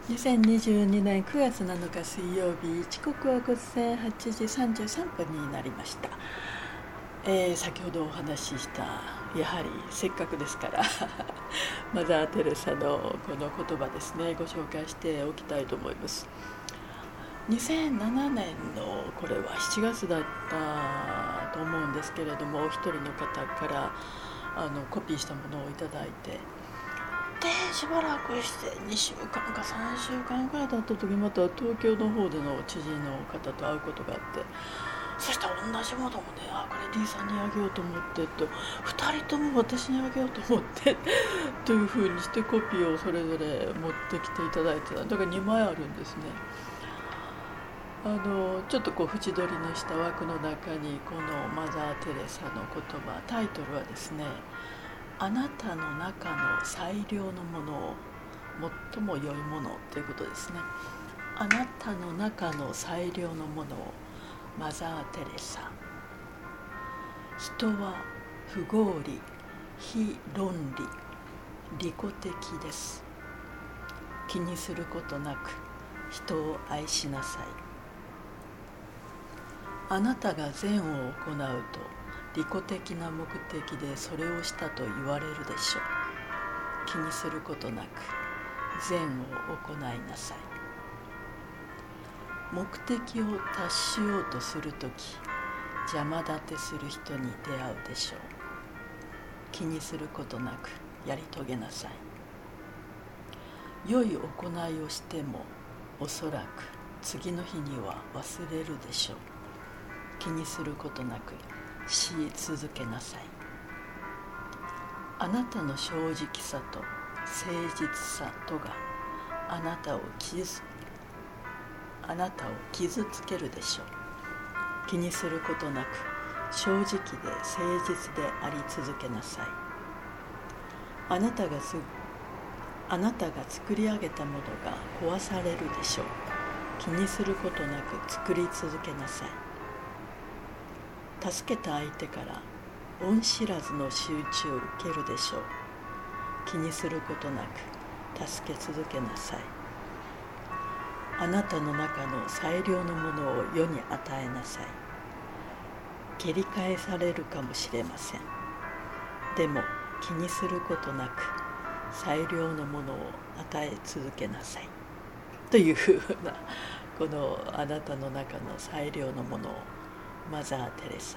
2022年9月7日水曜日、時刻は午前8時33分になりました。先ほどお話しした、やはりせっかくですからマザー・テレサのこの言葉ですね、ご紹介しておきたいと思います。2007年のこれは7月だったと思うんですけれども、お一人の方からコピーしたものをいただいて、でしばらくして2週間か3週間くらい経った時、また東京の方での知人の方と会うことがあって、そしたら同じものをね、これ D さんにあげようと思ってと、2人とも私にあげようと思ってというふうにしてコピーをそれぞれ持ってきていただいてた。だから2枚あるんですね。ちょっとこう縁取りのした枠の中にこのマザー・テレサの言葉、タイトルはですね、あなたの中の最良のものを、最も良いものということですね。あなたの中の最良のものを、マザー・テレサ。人は不合理、非論理、利己的です。気にすることなく人を愛しなさい。あなたが善を行うと利己的な目的でそれをしたと言われるでしょう。気にすることなく善を行いなさい。目的を達しようとするとき、邪魔立てする人に出会うでしょう。気にすることなくやり遂げなさい。良い行いをしてもおそらく次の日には忘れるでしょう。気にすることなくし続けなさい。あなたの正直さと誠実さとがあなたを傷つけるでしょう。気にすることなく正直で誠実であり続けなさい。あなたが作り上げたものが壊されるでしょう。気にすることなく作り続けなさい。助けた相手から恩知らずの仕打ちを受けるでしょう。気にすることなく助け続けなさい。あなたの中の最良のものを世に与えなさい。蹴り返されるかもしれません。でも気にすることなく最良のものを与え続けなさい。というふうな、このあなたの中の最良のものを、マザー・テレサ。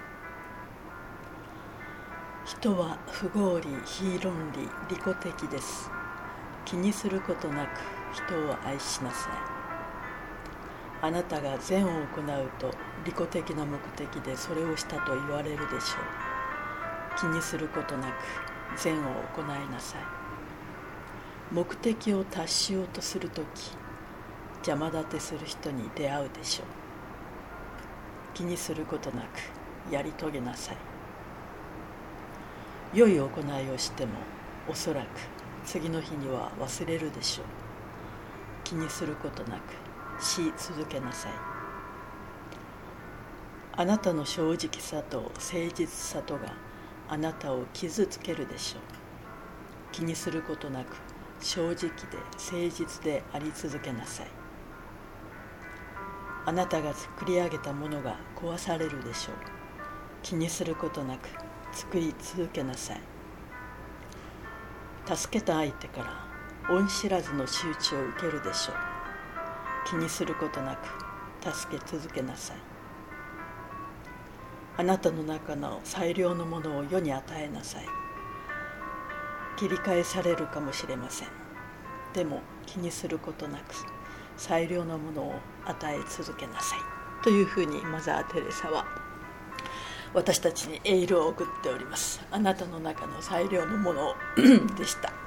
人は不合理、非論理、利己的です。気にすることなく人を愛しなさい。あなたが善を行うと利己的な目的でそれをしたと言われるでしょう。気にすることなく善を行いなさい。目的を達しようとするとき、邪魔立てする人に出会うでしょう。気にすることなくやり遂げなさい。良い行いをしてもおそらく次の日には忘れるでしょう。気にすることなくし続けなさい。あなたの正直さと誠実さとがあなたを傷つけるでしょう。気にすることなく正直で誠実であり続けなさい。あなたが作り上げたものが壊されるでしょう。気にすることなく作り続けなさい。助けた相手から恩知らずの仕打ちを受けるでしょう。気にすることなく助け続けなさい。あなたの中の最良のものを世に与えなさい。切り返されるかもしれません。でも気にすることなく最良のものを与え続けなさい。というふうにマザー・テレサは私たちにエールを送っております。あなたの中の最良のものをでした。